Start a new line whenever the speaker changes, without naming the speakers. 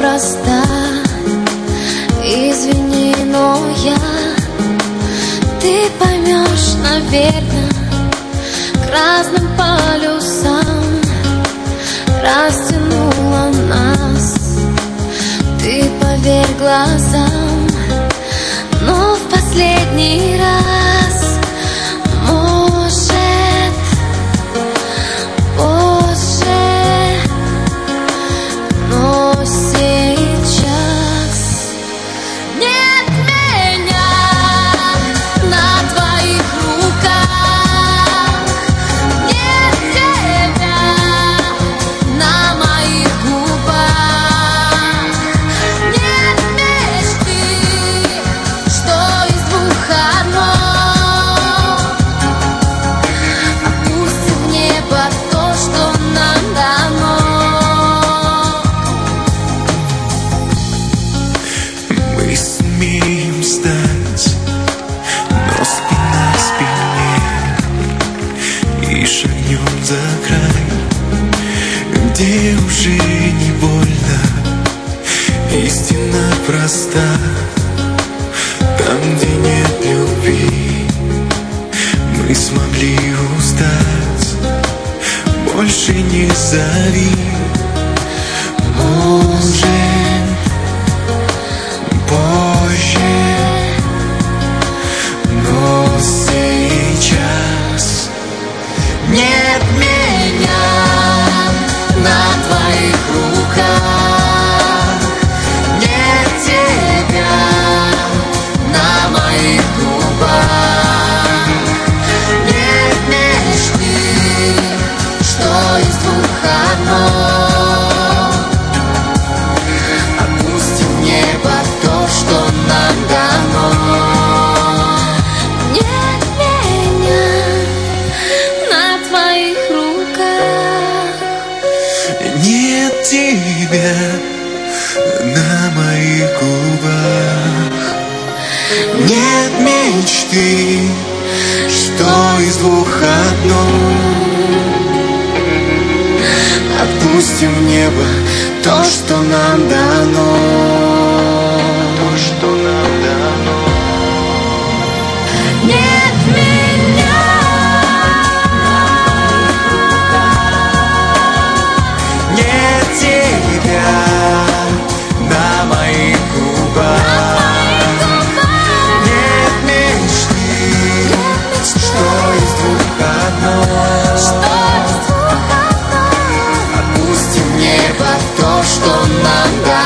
проста. Извини, но ты поймешь, наверное, к разным полюсам растянула нас. Ты поверь глазам, но в последний раз, может, позже, но сейчас нет меня на твоих руках, нет тебя на моих губах, нет мечты, что из двух одно. Опустим в небо то, что нам дано.
Мы сумеем стать, но спина к спине, и шагнем за край, где уже не больно. Истина проста, там, где нет любви, мы смогли устать. Больше не зови, может, позже, но сейчас
Нет меня на твоих руках, нет тебя на моих губах, нет мечты, что из двух одно. Опустим в небо то, что нам дано. Нет меня на твоих руках,
нет тебя на моих губах, нет мечты, что из двух одно. Отпустим в небо то, что нам дано. То, что нам дано.
нет меня
Нет тебя на моих губах, нет мечты, что из двух одно.
что из двух одно.
Отпустим в небо то, что нам дано.